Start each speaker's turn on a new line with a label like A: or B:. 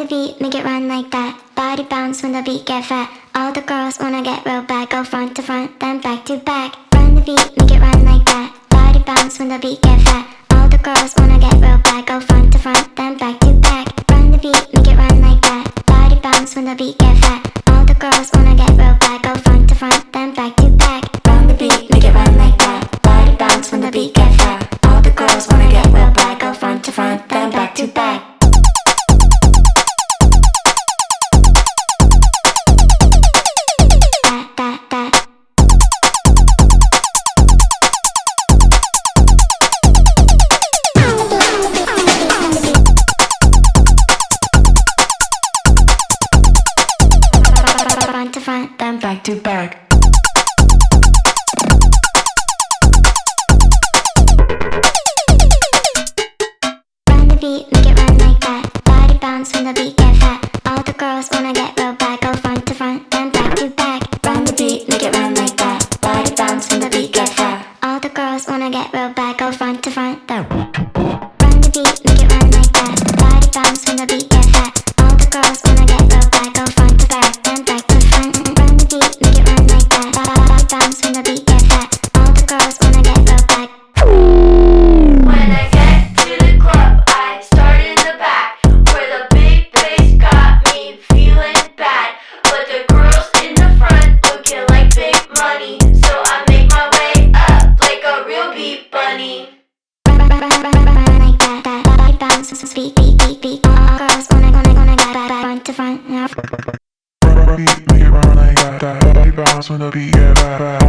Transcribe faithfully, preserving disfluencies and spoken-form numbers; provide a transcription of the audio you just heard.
A: beat, make it run like that. Body bounce when the beat get fat. All the girls wanna get real bad. Go front to front, then back to back. Run the beat, make it run like that. Body bounce when the beat get fat. All the girls wanna get real bad. Go front to front, then back to back. Run the beat, make it run like that. Body bounce when the beat get fat. All the girls wanna get real bad. Go front to front, then back to back. Run the beat, make it run like that. Body bounce when the beat get fat. All the girls wanna get real bad. Go front to front, then back to back. Front to front, then back to back. Run the beat, make it run like that. Body bounce when the beat get fat. All the girls wanna get real bad. Go front to front, then back to back. Run the beat, make it run like that. Body bounce when the beat get fat. All the girls wanna get real bad. Go front to front, then run the beat, make it run like that. Body bounce when the beat get fat. All the girls wanna get real bad. Go front to back, then back to front. Run the beat, make it run like that. Body bounce when the beat get fat. All the girls wanna get real bad.
B: When I get to the club, I start in the back, where the big bass got me feeling bad. But the girls in the front looking like big money, so I make my way up like a real beat bunny.
A: Run, run, run, run, run, run like that. That body bounce, beat, beat, beat, beat. All girls wanna, wanna, wanna get back, back, front to front. Now.
C: Beat, make it run like that. Body bounce when the beat get fat.